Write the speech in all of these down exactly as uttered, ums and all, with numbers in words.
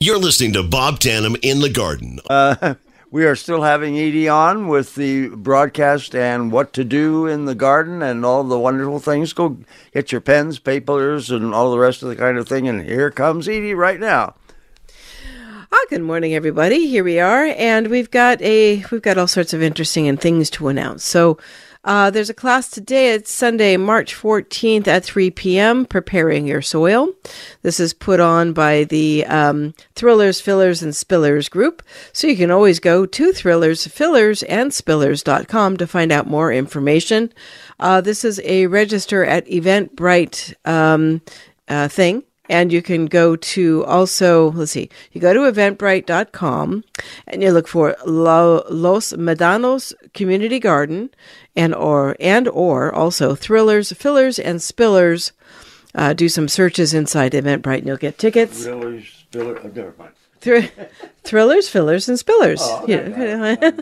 You're listening to Bob Tannum in the Garden. Uh, we are still having Edie on with the broadcast and what to do in the garden and all the wonderful things. Go get your pens, papers, and all the rest of the kind of thing. And here comes Edie right now. Ah, good morning, everybody. Here we are, and we've got a we've got all sorts of interesting and things to announce. So. Uh, there's a class today. It's Sunday, March fourteenth at three p.m., Preparing Your Soil. This is put on by the um, Thrillers, Fillers, and Spillers group. So you can always go to Thrillers, Fillers, and Spillers dot com to find out more information. Uh, this is a register at Eventbrite um, uh, thing. And you can go to also, let's see, you go to eventbrite dot com and you look for Los Medanos Community Garden and or and or also Thrillers, Fillers, and Spillers. Uh, do some searches inside Eventbrite and you'll get tickets. Thrillers, Spillers, oh, never mind. Thr- Thrillers, Fillers, and Spillers. Oh, okay. Yeah.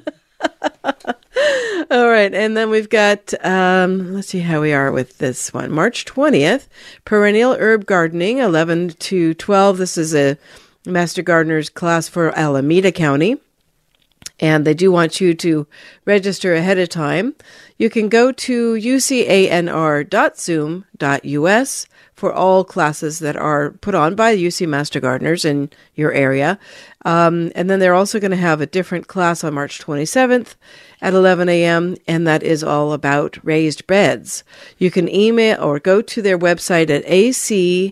All right, and then we've got, um, let's see how we are with this one. March twentieth, Perennial Herb Gardening, eleven to twelve. This is a Master Gardener's class for Alameda County, and they do want you to register ahead of time. You can go to u c a n r dot zoom dot u s for all classes that are put on by U C Master Gardeners in your area. Um, and then they're also going to have a different class on March twenty-seventh at eleven a.m., and that is all about raised beds. You can email or go to their website at A C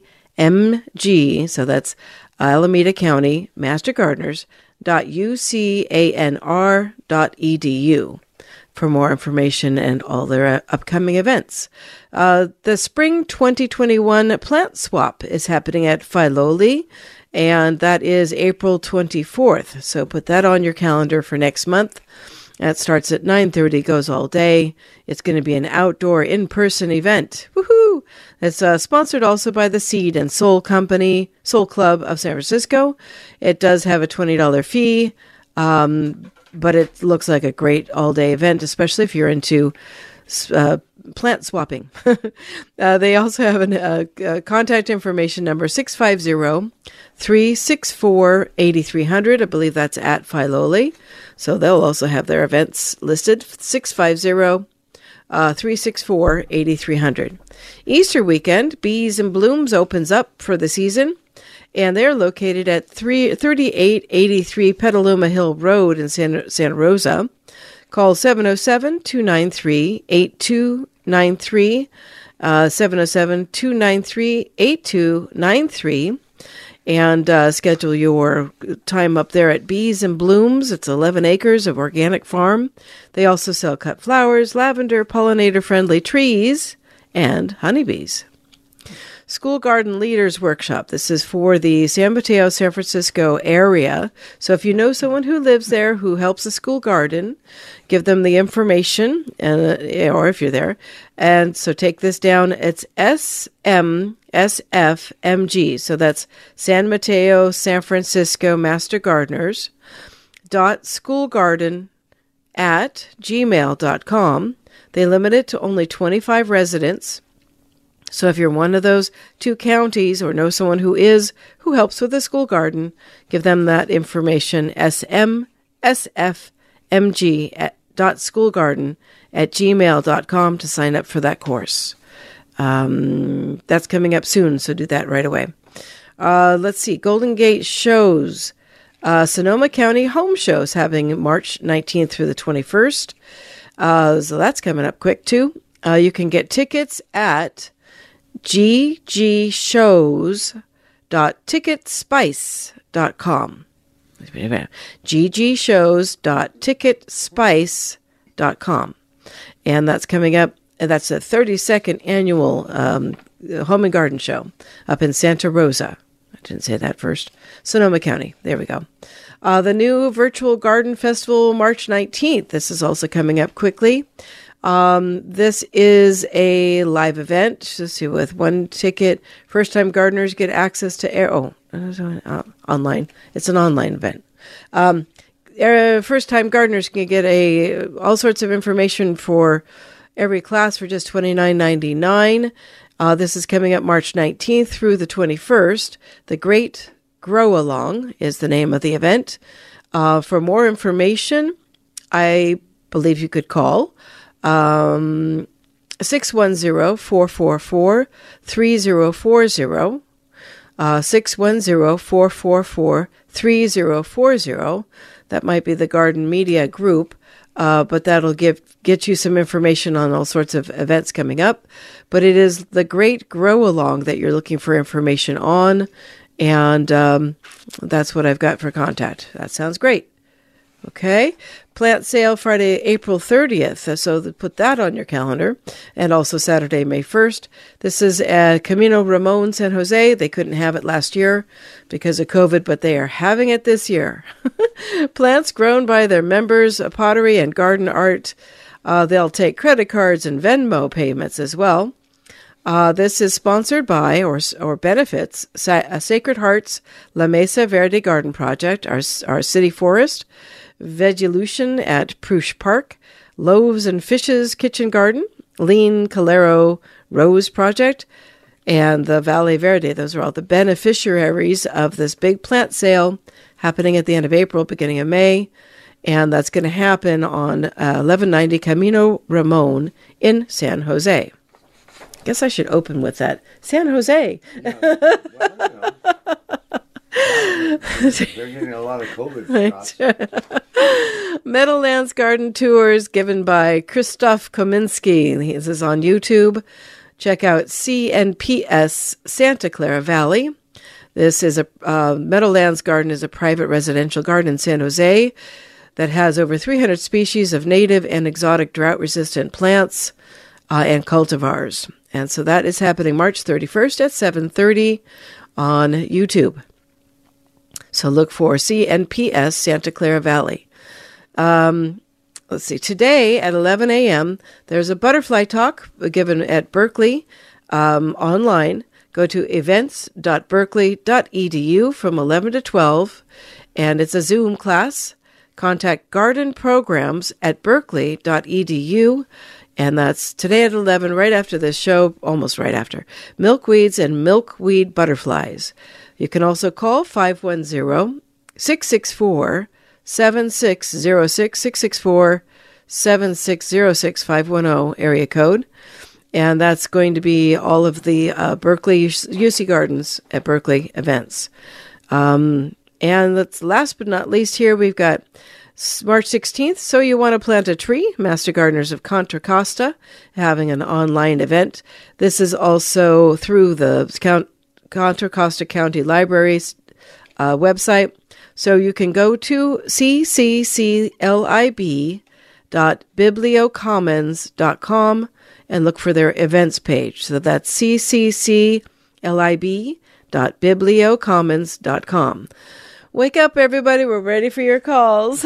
M G, so that's Alameda County Master Gardeners, dot U C A N R dot E D U. for more information and all their uh, upcoming events. Uh, the Spring twenty twenty-one Plant Swap is happening at Filoli, and that is April twenty-fourth. So put that on your calendar for next month. That starts at nine thirty, goes all day. It's going to be an outdoor, in-person event. Woohoo! It's uh, sponsored also by the Seed and Soul Company, Soul Club of San Francisco. It does have a twenty dollars fee, um, but it looks like a great all-day event, especially if you're into uh, plant swapping. uh, they also have a uh, uh, contact information number, six five zero, three six four, eight three zero zero. I believe that's at Filoli. So they'll also have their events listed, six five zero, three six four, eight three zero zero. Easter weekend, Bees and Blooms opens up for the season, and they're located at thirty-eight eighty-three Petaluma Hill Road in San, Santa Rosa. Call seven oh seven, two nine three, eight two nine three, uh, seven oh seven, two nine three, eight two nine three, and uh, schedule your time up there at Bees and Blooms. It's eleven acres of organic farm. They also sell cut flowers, lavender, pollinator-friendly trees, and honeybees. School Garden Leaders Workshop. This is for the San Mateo, San Francisco area. So if you know someone who lives there who helps the school garden, give them the information, and uh, or if you're there. And so take this down. It's S M S F M G. So that's San Mateo, San Francisco Master Gardeners dot school garden at gmail dot com. They limit it to only twenty-five residents. So if you're one of those two counties or know someone who is, who helps with the school garden, give them that information, S M S F M G at dot schoolgarden at gmail dot com to sign up for that course. Um, that's coming up soon, so do that right away. Uh, let's see, Golden Gate Shows. Uh, Sonoma County Home Shows having March nineteenth through the twenty-first. Uh, so that's coming up quick, too. Uh, you can get tickets at g g shows dot ticket spice dot com. g g shows dot ticket spice dot com. And that's coming up, that's the thirty-second annual um, Home and Garden Show up in Santa Rosa. I didn't say that first. Sonoma County. There we go. Uh, the new Virtual Garden Festival, March nineteenth. This is also coming up quickly. Um, this is a live event. Let's see, with one ticket, first-time gardeners get access to air. Oh, uh, online. It's an online event. Um, first-time gardeners can get a all sorts of information for every class for just twenty-nine ninety-nine. Uh, this is coming up March nineteenth through the twenty-first. The Great Grow Along is the name of the event. Uh, for more information, I believe you could call um, six one zero, four four four, three zero four zero, uh, six one zero, four four four, three zero four zero. That might be the Garden Media Group, uh, but that'll give get you some information on all sorts of events coming up. But it is the Great Grow Along that you're looking for information on, and um, that's what I've got for contact. That sounds great. Okay. Plant sale Friday, April thirtieth. So put that on your calendar. And also Saturday, May first. This is at Camino Ramon, San Jose. They couldn't have it last year because of COVID, but they are having it this year. Plants grown by their members, pottery and garden art. Uh, they'll take credit cards and Venmo payments as well. Uh, this is sponsored by or or benefits Sa- Sacred Hearts La Mesa Verde Garden Project, our, our city forest, Vegelution at Prush Park, Loaves and Fishes Kitchen Garden, Lean Calero Rose Project, and the Valle Verde. Those are all the beneficiaries of this big plant sale happening at the end of April, beginning of May. And that's going to happen on uh, eleven ninety Camino Ramon in San Jose. I guess I should open with that. San Jose. Yeah, well, you know. They're getting a lot of COVID shots. Meadowlands Garden Tours given by Christoph Kominski. This is on YouTube. Check out C N P S Santa Clara Valley. This is a uh, Meadowlands Garden is a private residential garden in San Jose that has over three hundred species of native and exotic drought-resistant plants uh, and cultivars. And so that is happening March thirty-first at seven thirty on YouTube. So look for C N P S Santa Clara Valley. Um, let's see. Today at eleven a.m., there's a butterfly talk given at Berkeley um, online. Go to events dot berkeley dot e d u from eleven to twelve, and it's a Zoom class. Contact garden programs at berkeley dot e d u, and that's today at eleven, right after this show, almost right after. Milkweeds and milkweed butterflies. You can also call five one zero, six six four, seven six zero six, six six four, seven six zero six, five one zero area code. And that's going to be all of the uh, Berkeley U C Gardens at Berkeley events. Um, and that's last but not least here, we've got March sixteenth, So You Want to Plant a Tree, Master Gardeners of Contra Costa having an online event. This is also through the Count, Contra Costa County Library's uh, website. So you can go to c c c lib dot bibliocommons dot com and look for their events page. So that's c c c lib dot bibliocommons dot com. Wake up, everybody. We're ready for your calls.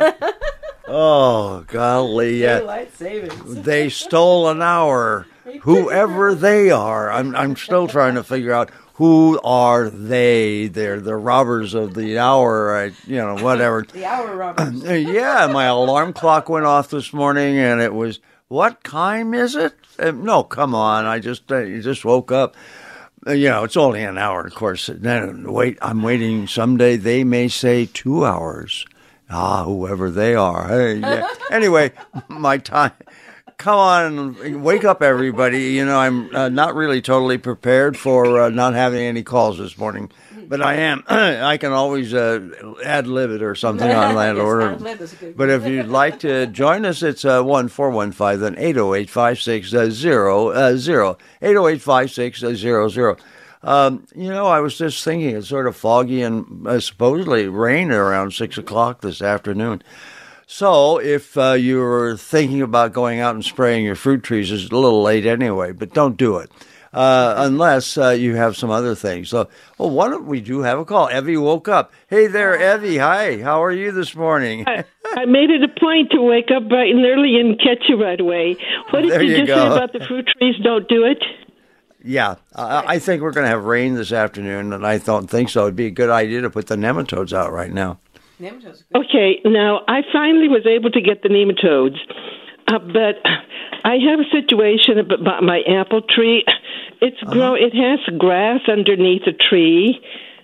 Oh, golly. Yeah. Daylight savings. They stole an hour. Whoever they are. I'm I'm still trying to figure out who are they. They're the robbers of the hour, I, you know, whatever. The hour robbers. Yeah, my alarm clock went off this morning, and it was, what time is it? Uh, no, come on. I just uh, just woke up. Uh, you know, it's only an hour, of course. Then wait, I'm waiting. Someday they may say two hours. Ah, whoever they are. Hey, yeah. Anyway, my time. Come on, wake up, everybody. You know, I'm uh, not really totally prepared for uh, not having any calls this morning, but I am. I can always uh, ad-lib it or something on that Yes, order. ad-lib is a good But if you'd like to join us, it's uh, one four one five, then eight oh eight, five six zero zero, eight oh eight, five six zero zero. Um, you know, I was just thinking it's sort of foggy and uh, supposedly rain around six o'clock this afternoon. So if uh, you're thinking about going out and spraying your fruit trees, it's a little late anyway, but don't do it uh, unless uh, you have some other things. So, well, why don't we do have a call? Evie woke up. Hey there, Evie. Hi. How are you this morning? I, I made it a point to wake up bright and early and catch you right away. What did There you, you just go. say about the fruit trees? Don't do it. Yeah, uh, I think we're going to have rain this afternoon, and I don't think so. It'd be a good idea to put the nematodes out right now. Nematodes. Good. Okay, now I finally was able to get the nematodes, uh, but I have a situation about my apple tree. It's uh-huh. grow. It has grass underneath the tree,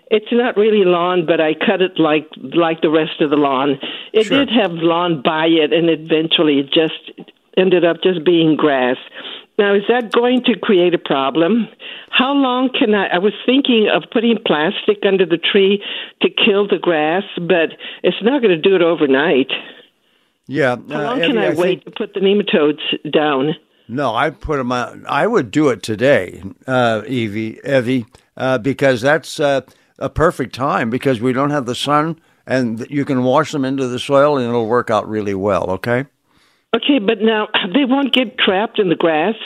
it's not really lawn, but I cut it like like the rest of the lawn. It Sure. did have lawn by it, and eventually it just ended up just being grass. Now, is that going to create a problem? How long can I? I was thinking of putting plastic under the tree to kill the grass, but it's not going to do it overnight. Yeah. How uh, long Evie, can I, I wait think- to put the nematodes down? No, I put them on. I would do it today, uh, Evie, Evie, uh, because that's uh, a perfect time because we don't have the sun and you can wash them into the soil and it'll work out really well, okay? Okay, but now they won't get trapped in the grass.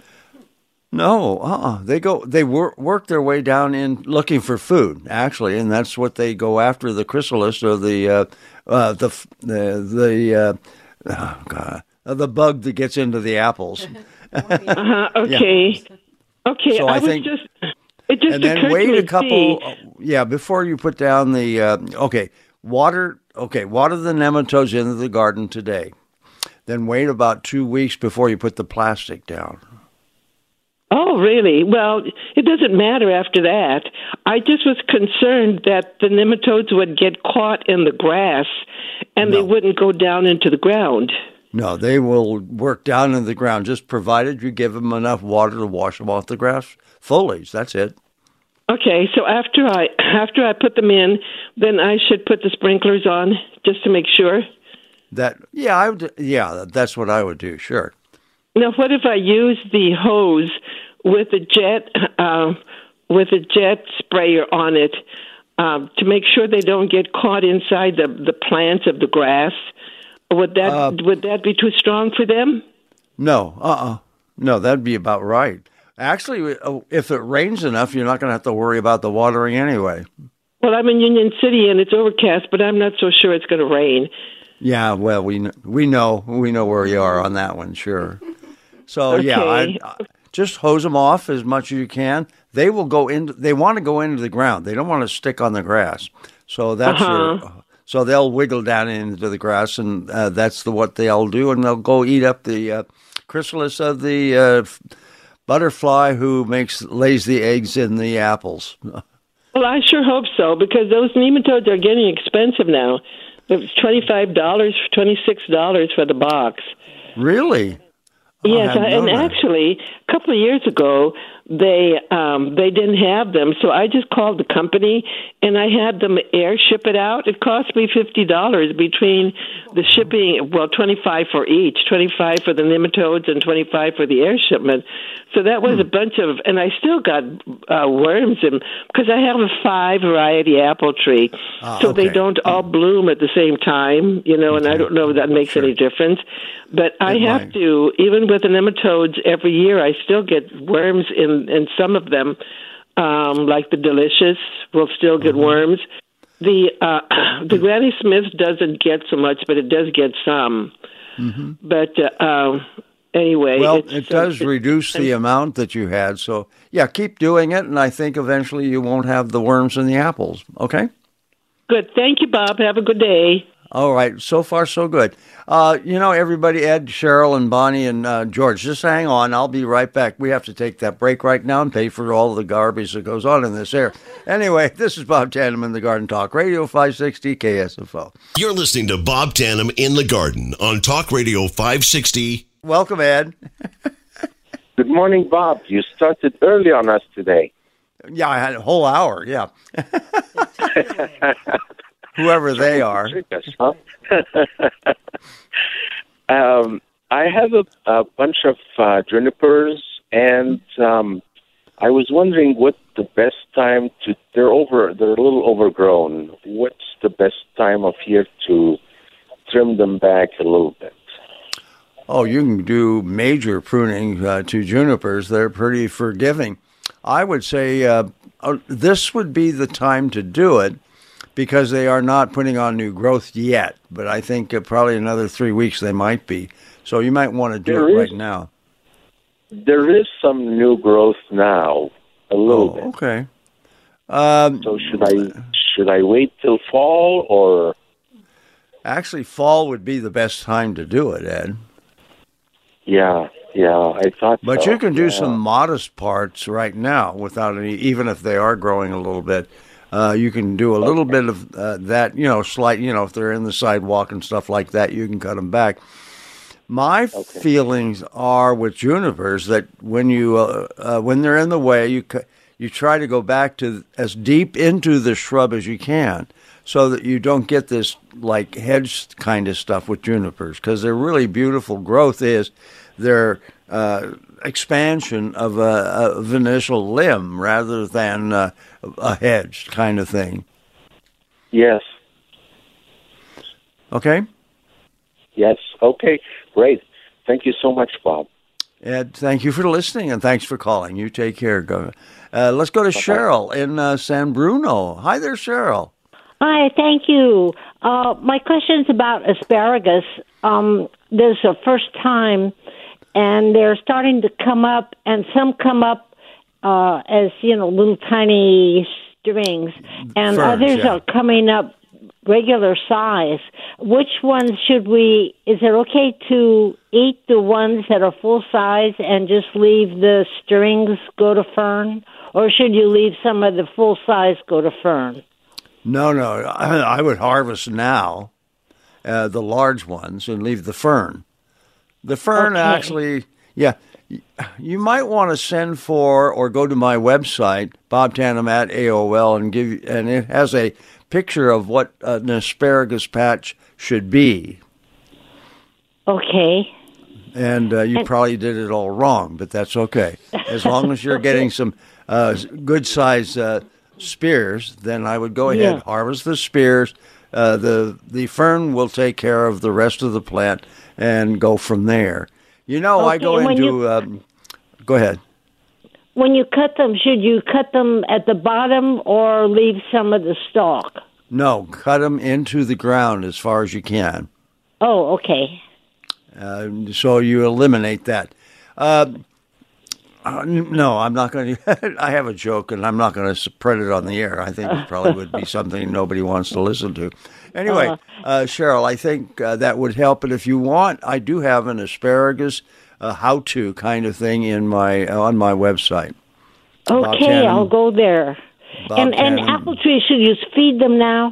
No, uh-uh. They go. They work work their way down in looking for food, actually, and that's what they go after: the chrysalis or the uh, uh, the the the uh, oh God, uh, the bug that gets into the apples. Uh-huh, okay. Okay, So I, I was think- just, it just And then occurred wait to me, a couple. see, Yeah, before you put down the uh, okay water. Okay, water the nematodes into the garden today. Then wait about two weeks before you put the plastic down. oh, really? Well, it doesn't matter after that. I just was concerned that the nematodes would get caught in the grass and they No. wouldn't go down into the ground. No, they will work down in the ground, just provided you give them enough water to wash them off the grass foliage. That's it. Okay, so after I after I put them in, then I should put the sprinklers on just to make sure. That yeah, I would. Yeah, that's what I would do. Sure. Now, what if I use the hose with a jet uh, with a jet sprayer on it um, to make sure they don't get caught inside the the plants of the grass? Would that Uh, would that be too strong for them? No. Uh. uh No, that'd be about right. Actually, uh, if it rains enough, you're not going to have to worry about the watering anyway. Well, I'm in Union City and it's overcast, but I'm not so sure it's going to rain. Yeah. Well, we kn- we know we know where you are on that one. Sure. So yeah, I, Okay. I just hose them off as much as you can. They will go into. They want to go into the ground. They don't want to stick on the grass. So that's Uh-huh. your. So they'll wiggle down into the grass, and uh, that's the what they'll do, and they'll go eat up the uh, chrysalis of the uh, f- butterfly who makes lays the eggs in the apples. Well, I sure hope so because those nematodes are getting expensive now. It's twenty-five dollars, twenty-six dollars for the box. Really? Oh, Yes, I hadn't and known that. actually, a couple of years ago, they um, they didn't have them, so I just called the company and I had them air ship it out. It cost me fifty dollars between the shipping, well, twenty five for each, twenty five for the nematodes and twenty five for the air shipment. So that was Hmm. a bunch of, and I still got uh, worms in because I have a five variety apple tree, Ah, so they okay. don't all bloom at the same time, you know. And I don't know if that makes any difference, but I It have might. to, even with the nematodes, every year I still get worms in, in some of them, um, like the delicious will still get Mm-hmm. worms. The uh, the Granny Smith doesn't get so much, but it does get some. But uh, um, anyway, Mm-hmm. Well, it's, it does uh, reduce the amount that you had. So, yeah, keep doing it, and I think eventually you won't have the worms in the apples. Okay? good. Thank you, Bob. Have a good day. All right. So far, so good. Uh, you know, everybody, Ed, Cheryl, and Bonnie, and uh, George, just hang on. I'll be right back. We have to take that break right now and pay for all the garbage that goes on in this air. Anyway, this is Bob Tandem in the Garden Talk Radio five sixty K S F O. You're listening to Bob Tandem in the Garden on Talk Radio five sixty. Welcome, Ed. Good morning, Bob. You started early on us today. Yeah, I had a whole hour. Yeah. Whoever they are. Trick us, huh? um, I have a, a bunch of uh, junipers, and um, I was wondering what the best time to. They're over. They're a little overgrown. What's the best time of year to trim them back a little bit? Oh, you can do major pruning uh, to junipers. They're pretty forgiving. I would say uh, uh, this would be the time to do it because they are not putting on new growth yet. But I think uh, probably another three weeks they might be. So you might want to do There it is- right now. There is some new growth now, a little Oh, bit. okay. Um, So should I should I wait till fall or? actually, fall would be the best time to do it, Ed. Yeah, yeah, I thought. But so. you can do yeah. some modest parts right now without any, even if they are growing a little bit. Uh, you can do a little bit of uh, that, you know, slight, you know, if they're in the sidewalk and stuff like that, you can cut them back. My okay. feelings are with junipers that when you uh, uh, when they're in the way, you cu- you try to go back to as deep into the shrub as you can, so that you don't get this like hedge kind of stuff with junipers, because their really beautiful growth is their uh, expansion of a, of an initial limb rather than uh, a hedge kind of thing. Yes. Okay. Yes. Okay. Great. Thank you so much, Bob. Ed, thank you for listening, and thanks for calling. You take care. Go. Uh, let's go to Bye-bye. Cheryl in uh, San Bruno. Hi there, Cheryl. Hi, thank you. Uh, my question is about asparagus. Um, this is the first time, and they're starting to come up, and some come up uh, as, you know, little tiny strings, and Ferns, others yeah. are coming up regular size. Which ones should we, is it okay to eat the ones that are full size and just leave the strings go to fern? Or should you leave some of the full size go to fern? No, no, I, I would harvest now uh, the large ones and leave the fern. The fern Okay. actually, yeah, you might want to send for or go to my website, Bob Tandem at A O L, and give, and it has a picture of what an asparagus patch should be. Okay. And uh, you And- probably did it all wrong, but that's okay. As long as you're getting some uh, good size uh, spears, then I would go ahead, Yeah. harvest the spears. Uh, the the fern will take care of the rest of the plant and go from there. You know, I Okay, go and when into. you- Um, go ahead. When you cut them, should you cut them at the bottom or leave some of the stalk? No, cut them into the ground as far as you can. Oh, okay. Uh, so you eliminate that. Uh, uh, no, I'm not going to. I have a joke, and I'm not going to spread it on the air. I think it probably would be something nobody wants to listen to. Anyway, uh, Cheryl, I think uh, that would help. And if you want, I do have an asparagus uh, how-to kind of thing in my on my website. Okay, Tandem. I'll go there. Bob And and Tandem. apple trees, should you feed them now?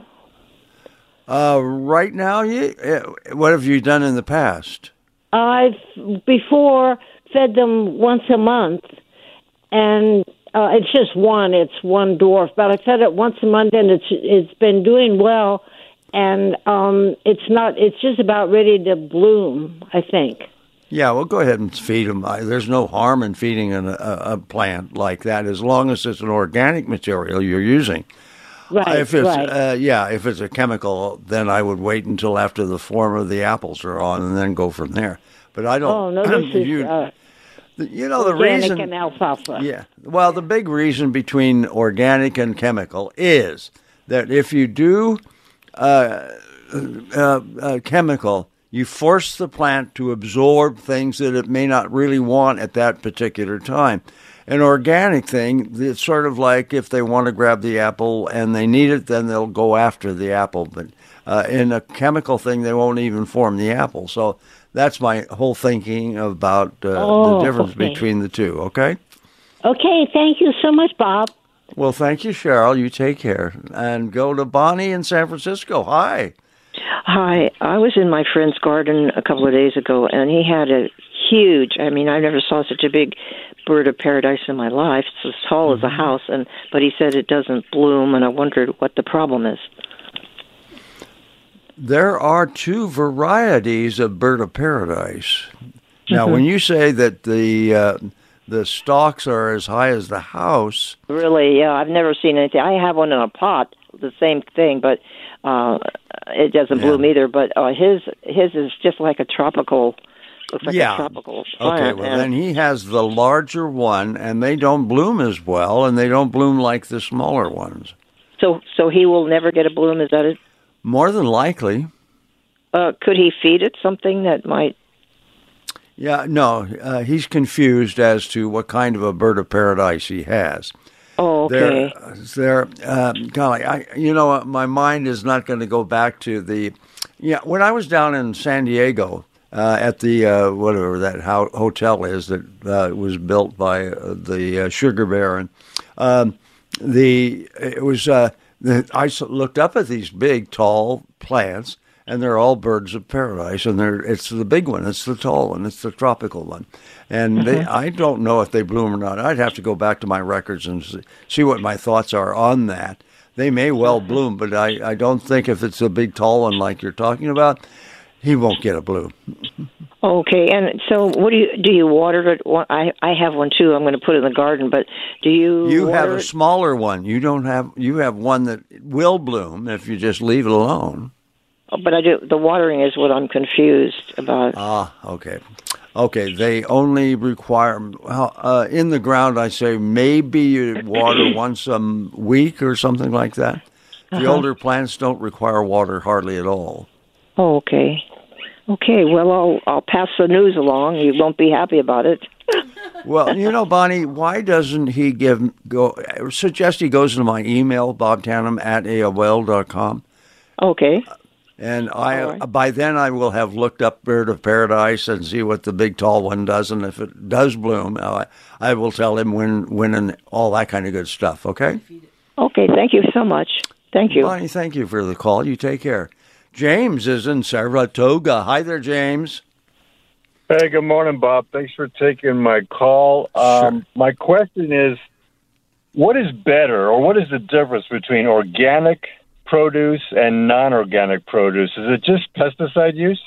Uh, right now, you, uh, what have you done in the past? I've before fed them once a month, and uh, it's just one. It's one dwarf, but I fed it once a month, and it's it's been doing well. And um, it's not. It's just about ready to bloom, I think. Yeah, well, go ahead and feed them. There's no harm in feeding an, a, a plant like that as long as it's an organic material you're using. Right. If it's right. uh, yeah, if it's a chemical, then I would wait until after the form of the apples are on and then go from there. But I don't. Oh no, this is you, uh, you know the organic reason. and alfalfa. Yeah. Well, the big reason between organic and chemical is that if you do uh, uh, uh, chemical, you force the plant to absorb things that it may not really want at that particular time. An organic thing, it's sort of like if they want to grab the apple and they need it, then they'll go after the apple. But uh, in a chemical thing, they won't even form the apple. So that's my whole thinking about uh, Oh, the difference okay. between the two, okay? Okay, thank you so much, Bob. Well, thank you, Cheryl. You take care. And go to Bonnie in San Francisco. Hi. Hi, I was in my friend's garden a couple of days ago, and he had a huge, I mean, I never saw such a big bird of paradise in my life. It's as tall as a house, and but he said it doesn't bloom, and I wondered what the problem is. There are two varieties of bird of paradise. Now, Mm-hmm. when you say that the uh, the stalks are as high as the house, Really, yeah, I've never seen anything. I have one in a pot, the same thing, but uh, it doesn't Yeah. bloom either. But uh, his his is just like a tropical, looks like yeah. a tropical Okay, plant. well, and- then he has the larger one, and they don't bloom as well, and they don't bloom like the smaller ones. so so he will never get a bloom. Is that it? More than likely. Uh, could he feed it something that might? Yeah, no, uh, he's confused as to what kind of a bird of paradise he has. Oh, okay. They're, they're uh, golly, I, you know, uh, my mind is not going to go back to the, yeah, when I was down in San Diego uh, at the, uh, whatever that ho- hotel is that uh, was built by uh, the uh, sugar baron, um, the, it was uh, the, I s- looked up at these big, tall plants, and they're all birds of paradise, and they're it's the big one, it's the tall one, it's the tropical one, and they, I don't know if they bloom or not. I'd have to go back to my records and see, see what my thoughts are on that. They may well bloom, but I, I don't think if it's a big, tall one like you're talking about, he won't get a bloom. Okay, and so what do you do? You water it? Well, I I have one too. I'm going to put it in the garden, but do you? You have water a it? smaller one. You don't have. You have one that will bloom if you just leave it alone. Oh, but I do. The watering is what I'm confused about. Ah, okay, okay. They only require uh, in the ground. I say maybe you water once a week or something like that. The Uh-huh. older plants don't require water hardly at all. Oh, okay. Okay, well, I'll I'll pass the news along. You won't be happy about it. Well, you know, Bonnie, why doesn't he give go? Suggest he goes to my email, bob tannum at A O L dot com. Okay. And I, All right. by then, I will have looked up Bird of Paradise and see what the big tall one does, and if it does bloom, I, I will tell him when, when, and all that kind of good stuff. Okay. Okay. Thank you so much. Thank you. Bonnie, thank you for the call. You take care. James is in Saratoga. Hi there, James. Hey, good morning, Bob. Thanks for taking my call. Um, Sure. My question is, what is better, or what is the difference between organic produce and non-organic produce? Is it just pesticide use?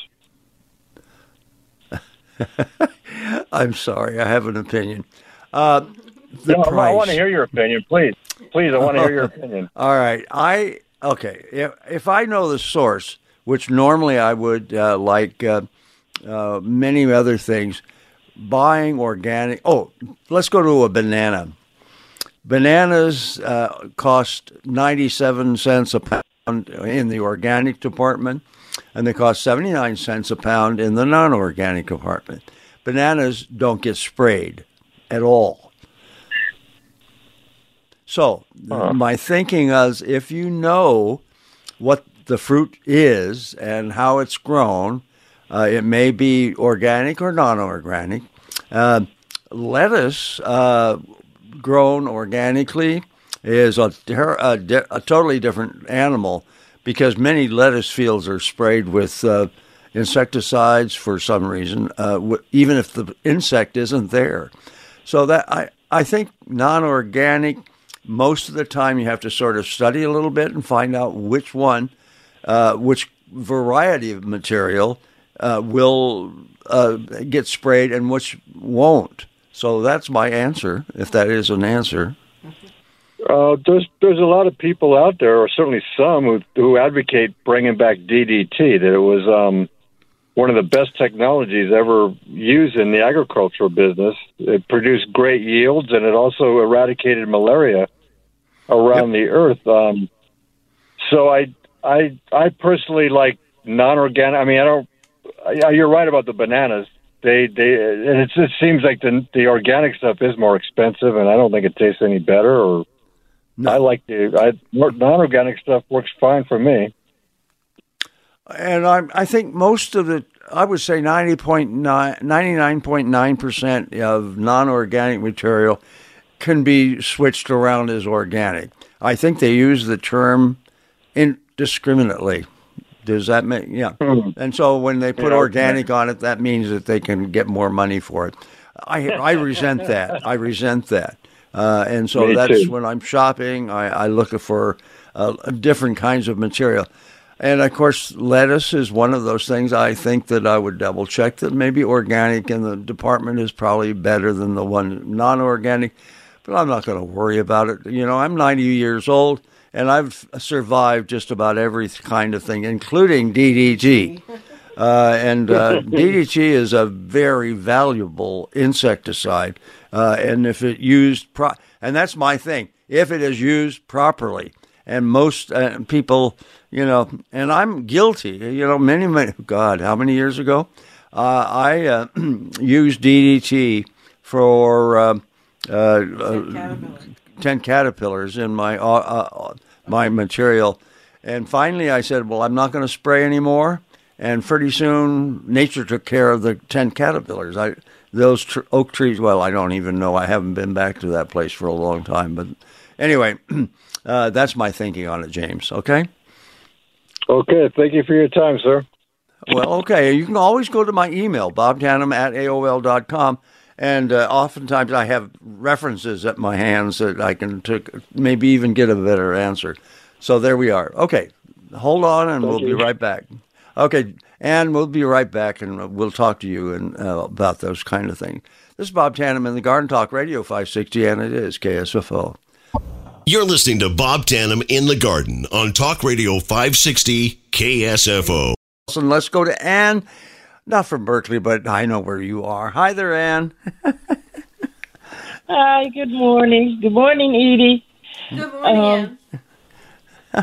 I'm sorry, I have an opinion. Uh, the No, price. I want to hear your opinion, please. Please, I want to hear your opinion. All right. I okay. If, if I know the source, which normally I would, uh, like uh, uh, many other things, buying organic. Oh, let's go to a banana. Bananas uh, cost ninety-seven cents a pound in the organic department, and they cost seventy-nine cents a pound in the non-organic department. Bananas don't get sprayed at all. So Huh. my thinking is, if you know what the fruit is and how it's grown, uh, it may be organic or non-organic. Uh, lettuce uh, grown organically is a, ter- a, di- a totally different animal, because many lettuce fields are sprayed with uh, insecticides for some reason, uh, w- even if the insect isn't there. So that I, I think non-organic, most of the time you have to sort of study a little bit and find out which one, uh, which variety of material uh, will uh, get sprayed and which won't. So that's my answer, if that is an answer. Uh, there's there's a lot of people out there, or certainly some, who who advocate bringing back D D T. That it was um, one of the best technologies ever used in the agricultural business. It produced great yields, and it also eradicated malaria around the earth. Um, so I I I personally like non-organic. I mean, I don't. I, you're right about the bananas. They they and it just seems like the the organic stuff is more expensive, and I don't think it tastes any better. Or No. I like the I, non-organic stuff works fine for me. And I, I think most of it, I would say ninety point nine, ninety-nine point nine percent of non-organic material can be switched around as organic. I think they use the term indiscriminately. Does that make, yeah. Hmm. And so when they put Yeah, organic on it, that means that they can get more money for it. I, I resent that. I resent that. Uh, and so Me that's too. when I'm shopping, I, I look for uh, different kinds of material. And of course, lettuce is one of those things I think that I would double check that maybe organic in the department is probably better than the one non-organic, but I'm not going to worry about it. You know, I'm ninety years old and I've survived just about every kind of thing, including D D T. Uh, and uh, D D T is a very valuable insecticide. Uh, and if it used, pro- and that's my thing, if it is used properly, and most uh, people, you know, and I'm guilty, you know, many, many, God, how many years ago? Uh, I uh, used D D T for uh, uh, uh, ten caterpillars in my uh, uh, my material. And finally I said, well, I'm not going to spray anymore. And pretty soon nature took care of the ten caterpillars. I Those tr- oak trees, well, I don't even know. I haven't been back to that place for a long time. But anyway, Uh, that's my thinking on it, James. Okay? Okay, thank you for your time, sir. Well, okay. You can always go to my email, bob tanham at A O L dot com. And uh, oftentimes I have references at my hands that I can t- maybe even get a better answer. So there we are. Okay. Hold on, and Thank we'll you. be right back. Okay. And we'll be right back, and we'll talk to you and, uh, about those kind of things. This is Bob Tanham in the Garden Talk Radio five sixty, and it is K S F O. You're listening to Bob Tanham in the Garden on Talk Radio five sixty K S F O. And let's go to Ann, not from Berkeley, but I know where you are. Hi there, Ann. Hi, good morning. Good morning, Edie. Good morning, um,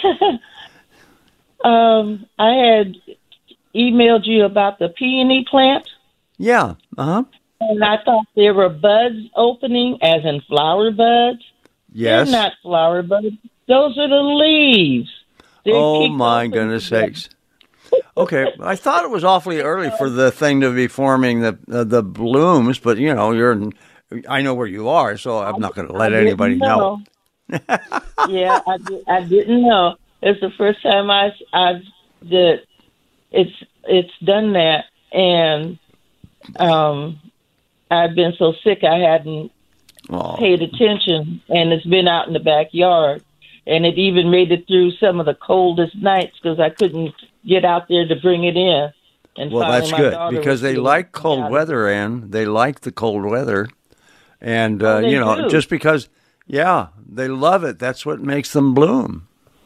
um, I had emailed you about the peony plant, Yeah. Uh-huh. and I thought there were buds opening, as in flower buds. Yes. They're not flower buds. Those are the leaves. They Oh, keep my opening. goodness sakes. Okay, I thought it was awfully early for the thing to be forming the uh, the blooms, but you know, you're in, I know where you are, so I'm not going to let I didn't anybody know. Yeah, I, did, I didn't know. It's the first time I I've that it's it's done that, and um, I've been so sick I hadn't Oh. paid attention, and it's been out in the backyard, and it even made it through some of the coldest nights because I couldn't get out there to bring it in. And Well, finally that's my good daughter because was they able like to come cold out of weather, Ann. They like the cold weather, and Oh, uh, they you know, do. just because, yeah, they love it. That's what makes them bloom.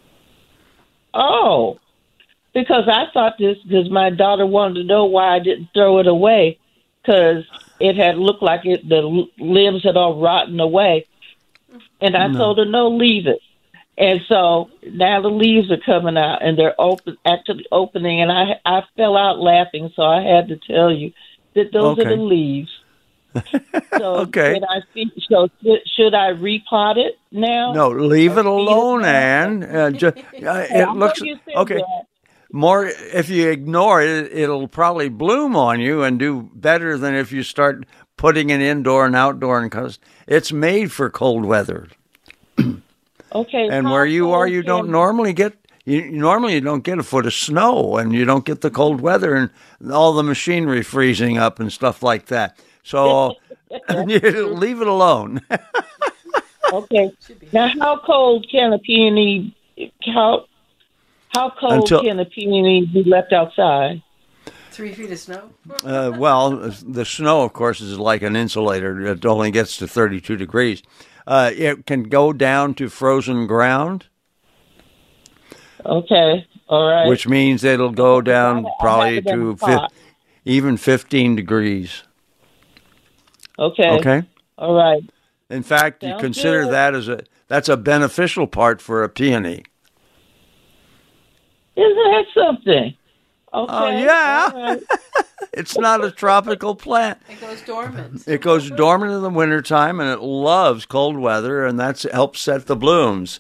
Oh, because I thought this because my daughter wanted to know why I didn't throw it away because it had looked like it the l- limbs had all rotten away, and I No. told her no, leave it. And so now the leaves are coming out and they're open, actually opening, and I I fell out laughing, so I had to tell you that those Okay. are the leaves. So Okay. should I see, so should, should I repot it now? No, leave Or it feed alone, now? Ann. Uh, ju- uh, I it know looks you said okay. that. More if you ignore it, it'll probably bloom on you and do better than if you start putting it indoor and outdoor, because it's made for cold weather. Okay. And how where you are, cold you don't can- normally get. You normally you don't get a foot of snow, and you don't get the cold weather and all the machinery freezing up and stuff like that. So you leave it alone. Okay. Now, how cold can a peony? How how cold Until- can a peony be left outside? Three feet of snow? Uh, well, the snow, of course, is like an insulator. It only gets to thirty-two degrees. Uh, it can go down to frozen ground, Okay. All right. which means it'll go down I- I probably have it in to a pot. fif- even fifteen degrees. Okay. Okay. All right. In fact, you Sounds consider good. that as a that's a beneficial part for a peony. Isn't that something? Okay. Oh, yeah. All right. It's not a tropical plant. It goes dormant. It goes dormant in the wintertime, and it loves cold weather, and that helps set the blooms.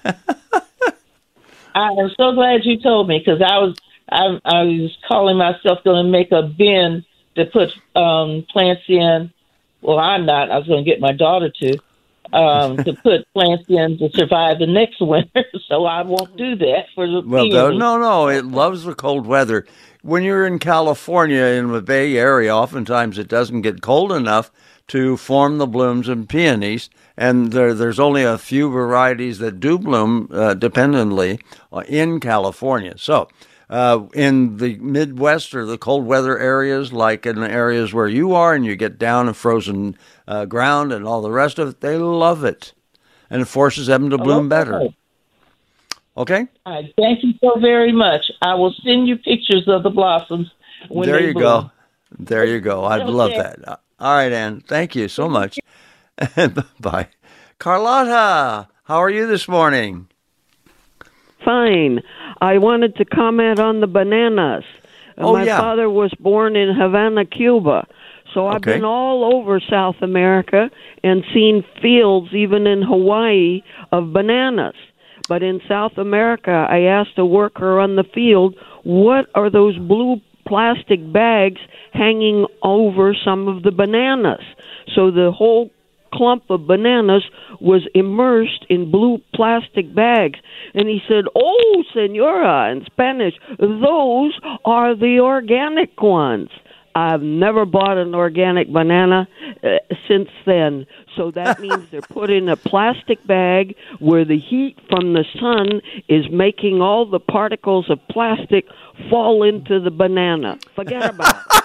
I am so glad you told me because I was I, I was calling myself going to make a bin to put um, plants in. Well, I'm not. I was going to get my daughter to um, to put plants in to survive the next winter. So I won't do that for the Well, peony. no, no, no, it loves the cold weather. When you're in California, in the Bay Area, oftentimes it doesn't get cold enough to form the blooms of peonies, and there, there's only a few varieties that do bloom uh, dependently uh, in California. So, uh, in the Midwest or the cold weather areas, like in the areas where you are, and you get down in frozen uh, ground and all the rest of it, they love it, and it forces them to bloom better. Okay? I thank you so very much. I will send you pictures of the blossoms when There they you bloom. go. There you go. I'd love Okay. that. All right, Ann. Thank you so much. Bye. Carlotta, how are you this morning? Fine. I wanted to comment on the bananas. Uh, Oh, My yeah. father was born in Havana, Cuba. So I've Okay. been all over South America and seen fields, even in Hawaii, of bananas. But in South America, I asked a worker on the field, what are those blue plastic bags hanging over some of the bananas? So the whole clump of bananas was immersed in blue plastic bags. And he said, "Oh, senora," in Spanish, "those are the organic ones." I've never bought an organic banana uh, since then. So that means they're put in a plastic bag where the heat from the sun is making all the particles of plastic fall into the banana. Forget about it.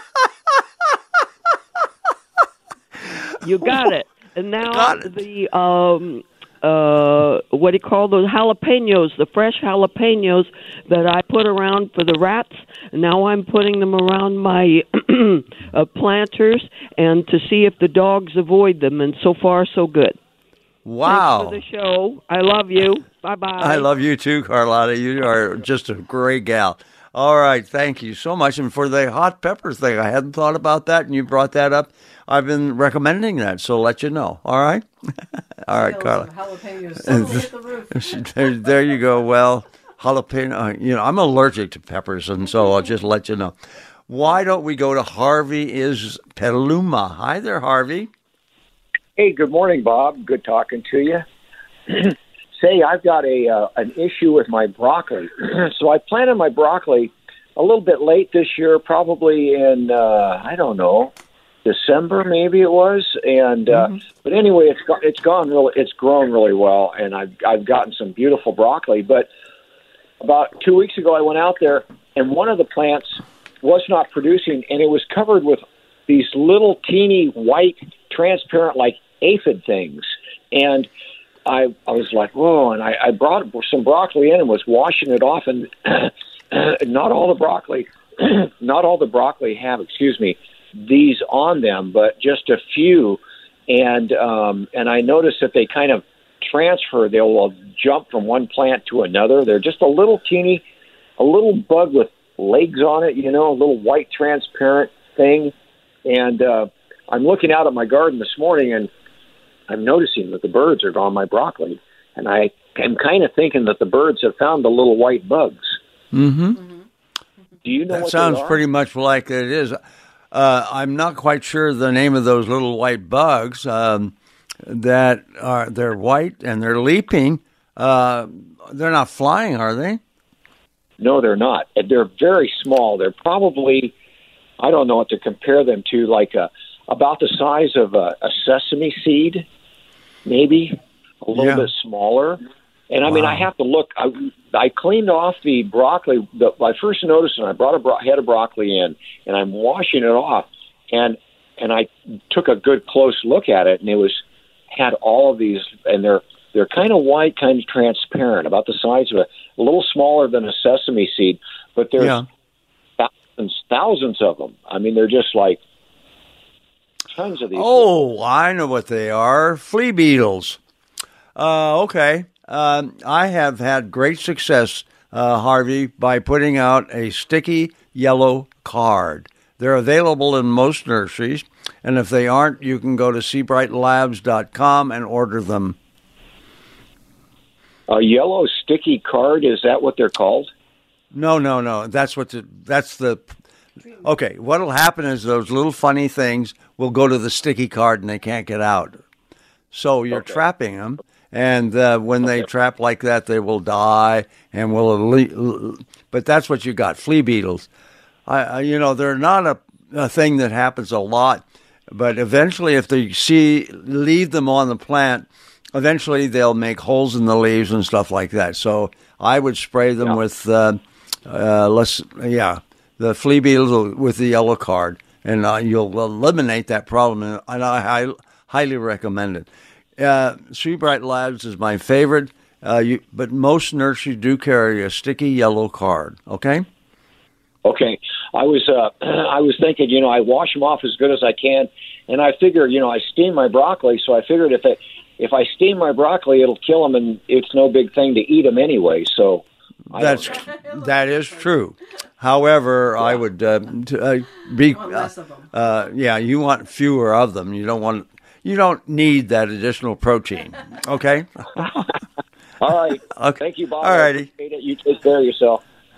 You got it. And now Got it. the um uh what do you call those jalapenos, the fresh jalapenos that I put around for the rats. Now I'm putting them around my uh, planters and to see if the dogs avoid them, and so far so good. Wow. Thanks for the show. I love you. Bye-bye. I love you too, Carlotta. You are just a great gal. All right, thank you so much. And for the hot pepper thing, I hadn't thought about that, and you brought that up. I've been recommending that, so I'll let you know. All right? All right, Carla. there, there you go. Well, jalapeno, you know, I'm allergic to peppers, and so I'll just let you know. Why don't we go to Harvey is Petaluma? Hi there, Harvey. Hey, good morning, Bob. Good talking to you. Say, I've got a uh, an issue with my broccoli. So I planted my broccoli a little bit late this year, probably in, uh, I don't know, December maybe it was. And uh, mm-hmm. But anyway, it's go- it's gone really, it's grown really well, and I've I've gotten some beautiful broccoli. But about two weeks ago, I went out there, and one of the plants was not producing, and it was covered with these little teeny white, transparent, like aphid things, and I, I was like, whoa, and I, I brought some broccoli in and was washing it off, and not all the broccoli, not all the broccoli have, excuse me, these on them, but just a few, and um, and I noticed that they kind of transfer, they'll jump from one plant to another. They're just a little teeny, a little bug with legs on it, you know, a little white transparent thing, and uh, I'm looking out at my garden this morning, and I'm noticing that the birds are on my broccoli, and I am kind of thinking that the birds have found the little white bugs. Mm-hmm. Do you know that what sounds they are? pretty much like it is. Uh, I'm not quite sure the name of those little white bugs um, that are. They're white and they're leaping. Uh, they're not flying, are they? No, they're not. They're very small. They're probably, I don't know what to compare them to, like a, about the size of a, a sesame seed. Maybe a little Yeah. bit smaller. And I mean, Wow. I have to look. I, I cleaned off the broccoli. The, I first noticed, and I brought a bro- head of broccoli in, and I'm washing it off. And and I took a good close look at it, and it was had all of these, and they're they're kind of white, kind of transparent, about the size of a, a little smaller than a sesame seed. But there's Yeah. thousands, thousands of them. I mean, they're just like tons of these. Oh, I know what they are. Flea beetles. Uh, okay. Um, I have had great success, uh, Harvey, by putting out a sticky yellow card. They're available in most nurseries, and if they aren't, you can go to seabright labs dot com and order them. A yellow sticky card, is that what they're called? No, no, no. That's what the, that's the, okay, what'll happen is those little funny things will go to the sticky card and they can't get out. So you're Okay. trapping them, and uh, when they trap like that, they will die and will, ele- but that's what you got, flea beetles. I, I you know, they're not a, a thing that happens a lot, but eventually if they see, leave them on the plant, eventually they'll make holes in the leaves and stuff like that. So I would spray them Yeah. with, uh, uh, let's, yeah, the flea beetles with the yellow card, and uh, you'll eliminate that problem. And I, I highly recommend it. Uh, Seabright Labs is my favorite, uh, you, but most nurseries do carry a sticky yellow card. Okay. Okay, I was uh, I was thinking, you know, I wash them off as good as I can, and I figure, you know, I steam my broccoli, so I figured if it, if I steam my broccoli, it'll kill them, and it's no big thing to eat them anyway. So I That's don't- that is true. However, I would uh, t- uh, be uh, uh, yeah. You want fewer of them. You don't want. You don't need that additional protein. Okay. All right. Okay. Thank you, Bob. All righty. I appreciate it. You take care of yourself.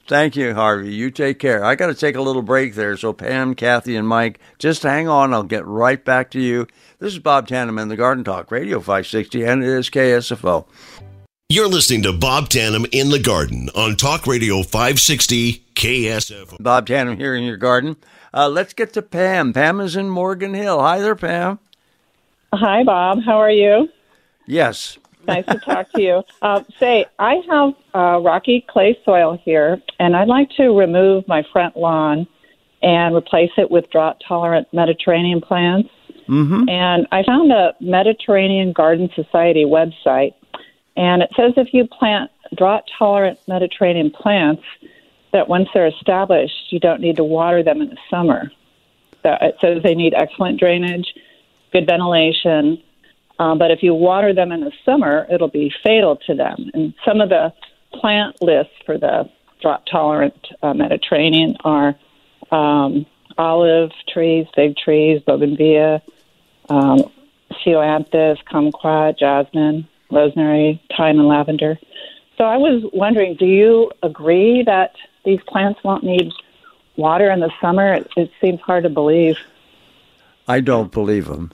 Thank you, Harvey. You take care. I got to take a little break there. So Pam, Kathy, and Mike, just hang on. I'll get right back to you. This is Bob Tannum in the Garden Talk Radio five sixty, and it is K S F O. You're listening to Bob Tannum in the Garden on Talk Radio five sixty K S F O. Bob Tannum here in your garden. Uh, let's get to Pam. Pam is in Morgan Hill. Hi there, Pam. Hi, Bob. How are you? Yes. Nice to talk to you. Uh, say, I have uh, rocky clay soil here, and I'd like to remove my front lawn and replace it with drought-tolerant Mediterranean plants. Mm-hmm. And I found a Mediterranean Garden Society website, and it says if you plant drought-tolerant Mediterranean plants, that once they're established, you don't need to water them in the summer. So it says they need excellent drainage, good ventilation, um, but if you water them in the summer, it'll be fatal to them. And some of the plant lists for the drought-tolerant uh, Mediterranean are um, olive trees, fig trees, bougainvillea, um, ceoanthus, kumquat, jasmine, rosemary, thyme, and lavender. So I was wondering, do you agree that these plants won't need water in the summer? It, it seems hard to believe. I don't believe them.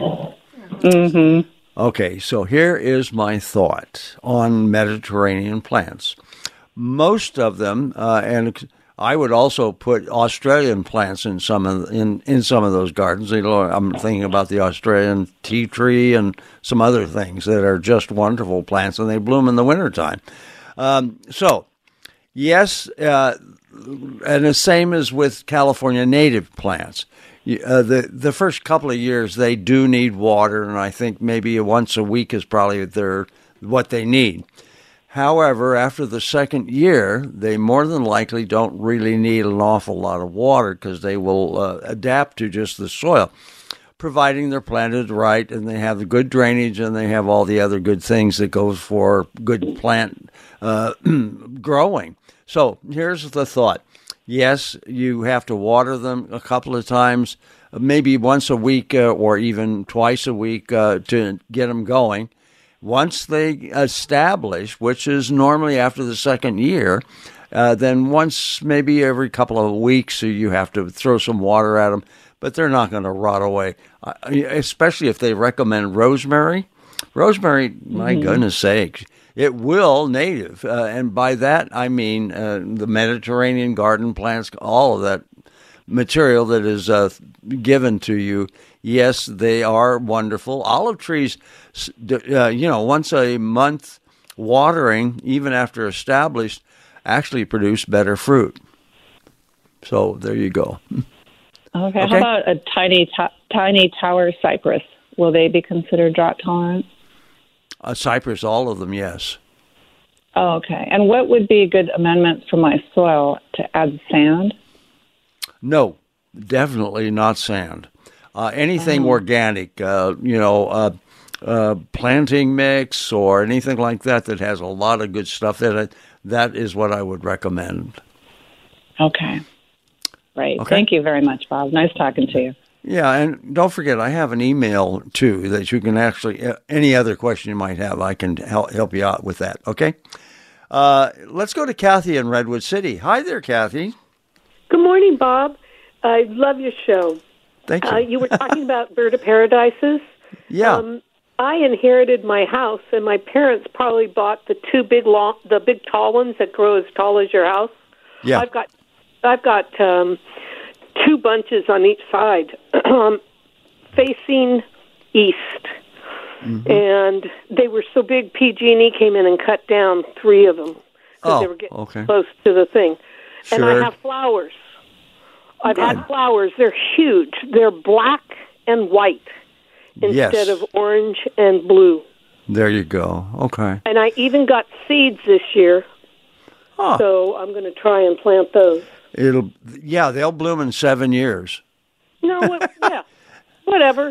Mm-hmm. Okay, so here is my thought on Mediterranean plants. Most of them, uh, and I would also put Australian plants in some of in, in some of those gardens. You know, I'm thinking about the Australian tea tree and some other things that are just wonderful plants, and they bloom in the wintertime. Um, so, yes, uh, and the same as with California native plants. Uh, the the first couple of years they do need water, and I think maybe once a week is probably their what they need. However, after the second year, they more than likely don't really need an awful lot of water because they will uh, adapt to just the soil, providing they're planted right and they have good drainage and they have all the other good things that goes for good plant uh, growing. So here's the thought. Yes, you have to water them a couple of times, maybe once a week uh, or even twice a week uh, to get them going. Once they establish, which is normally after the second year, uh, then once maybe every couple of weeks you have to throw some water at them, but they're not going to rot away, uh, especially if they recommend rosemary. Rosemary, my mm-hmm. goodness sakes. It will native, uh, and by that I mean uh, the Mediterranean garden plants, all of that material that is uh, given to you. Yes, they are wonderful. Olive trees, uh, you know, once a month watering, even after established, actually produce better fruit. So there you go. Okay, okay. How about a tiny, t- tiny tower cypress? Will they be considered drought tolerant? Uh, cypress, all of them, yes. Oh, okay. And what would be a good amendment for my soil to add sand? No, definitely not sand. Uh, anything oh. organic, uh, you know, uh, uh, planting mix or anything like that that has a lot of good stuff in it, that is what I would recommend. Okay. Great. Okay. Thank you very much, Bob. Nice talking to you. Yeah, and don't forget, I have an email, too, that you can actually, uh, any other question you might have, I can help, help you out with that, okay? Uh, let's go to Kathy in Redwood City. Hi there, Kathy. Good morning, Bob. I love your show. Thank you. Uh, you were talking about bird of paradises. Yeah. Um, I inherited my house, and my parents probably bought the two big, long, the big tall ones that grow as tall as your house. Yeah. I've got, I've got um, two bunches on each side, um, facing east, mm-hmm. and they were so big. P G and E came in and cut down three of them because oh, they were getting okay. close to the thing. Sure. And I have flowers. I've Good. had flowers. They're huge. They're black and white instead yes. of orange and blue. There you go. Okay. And I even got seeds this year, huh. so I'm going to try and plant those. It'll, yeah, they'll bloom in seven years. No, what, yeah, whatever.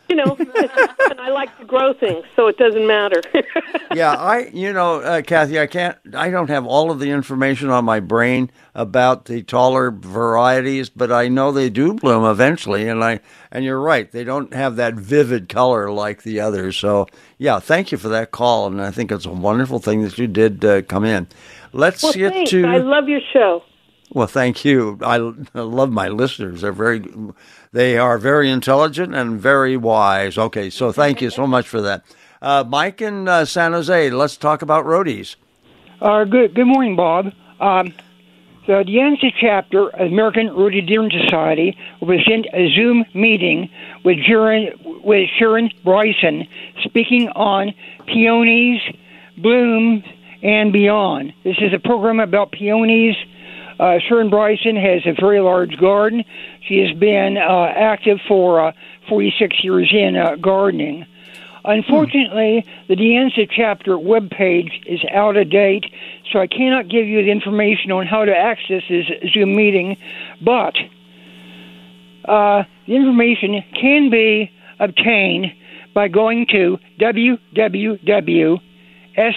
You know, and I like to grow things, so it doesn't matter. Yeah, I, you know, uh, Kathy, I can't, I don't have all of the information on my brain about the taller varieties, but I know they do bloom eventually, and I, and you're right, they don't have that vivid color like the others. So, yeah, thank you for that call, and I think it's a wonderful thing that you did uh, come in. Let's well, get thanks. to. I love your show. Well, thank you. I, I love my listeners. They're very, they are very intelligent and very wise. Okay, so thank you so much for that. Uh, Mike in uh, San Jose, let's talk about roadies. Uh, good, good morning, Bob. Um, the Dianza chapter of American Rhododendron Society will present a Zoom meeting with Sharon, with Sharon Bryson speaking on peonies, blooms, and beyond. This is a program about peonies. Uh, Sharon Bryson has a very large garden. She has been uh, active for uh, forty-six years in uh, gardening. Unfortunately, hmm. the Dianza chapter webpage is out of date, so I cannot give you the information on how to access this Zoom meeting, but uh, the information can be obtained by going to w w w dot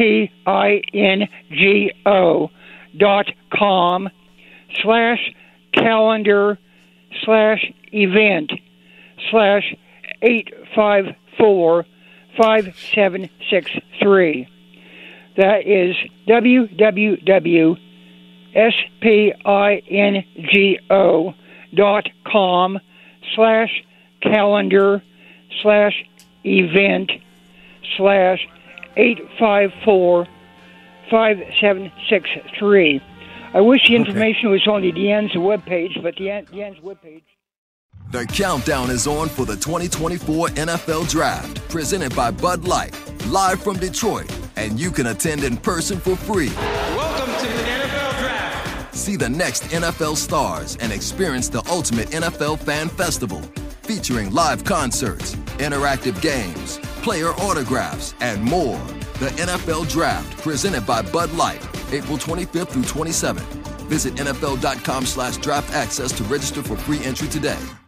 spingo dot com slash calendar slash event slash eight five four five seven six three. That is w w w dot spingo dot com slash calendar slash event slash eight five four five seven six three. I wish the information okay. was on the Dianza webpage, but the Dianza webpage. The countdown is on for the twenty twenty-four N F L Draft, presented by Bud Light, live from Detroit, and you can attend in person for free. Welcome to the N F L Draft. See the next N F L stars and experience the ultimate N F L fan festival, featuring live concerts, interactive games, player autographs, and more. The N F L Draft, presented by Bud Light, April twenty-fifth through twenty-seventh. Visit N F L dot com slash draft access to register for free entry today.